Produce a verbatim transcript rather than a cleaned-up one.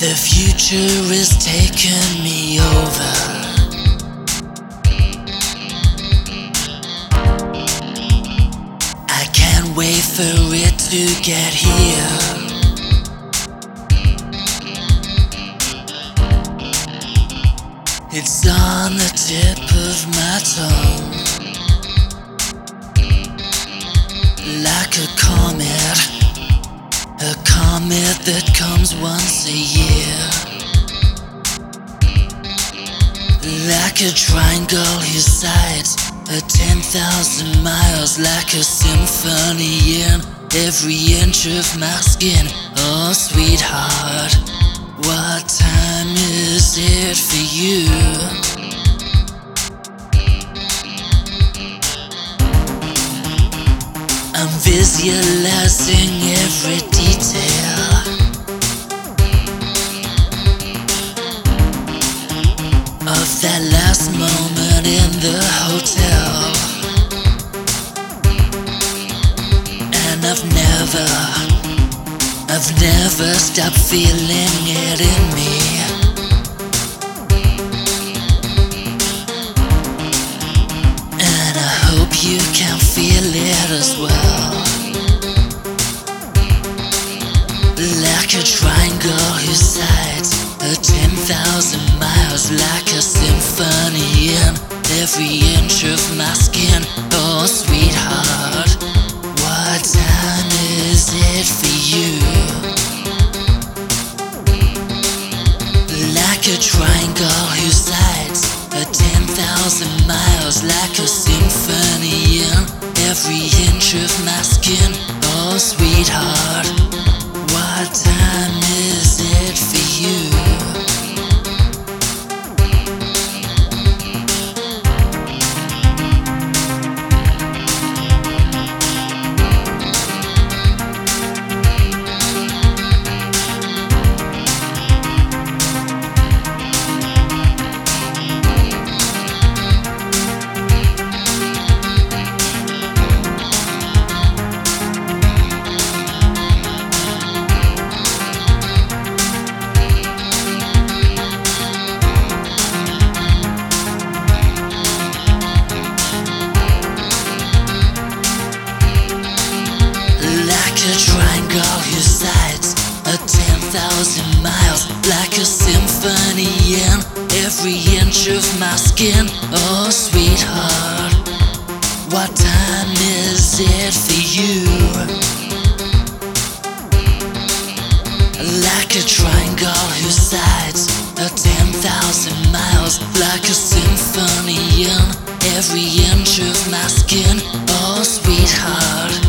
The future is taking me over. I can't wait for it to get here. It's on the tip of my tongue, like a comet, a comet that comes once a year. Like a triangle whose sides are ten thousand miles, like a symphony in every inch of my skin. Oh, sweetheart, what time is it for you? I'm visualizing every detail of that last moment in the hotel. And I've never, I've never stopped feeling it in me. And I hope you can feel it as well. Like a triangle whose sides are ten thousand miles, like a symphony in every inch of my skin. Oh, sweetheart, what time is it for you? Like a triangle whose sides are ten thousand miles, like a symphony in every inch of my skin. Oh, sweetheart, what time is it for you? A triangle whose sides are ten thousand miles, like a symphony in every inch of my skin. Oh, sweetheart, what time is it for you? Like a triangle whose sides are ten thousand miles, like a symphony in every inch of my skin. Oh, sweetheart,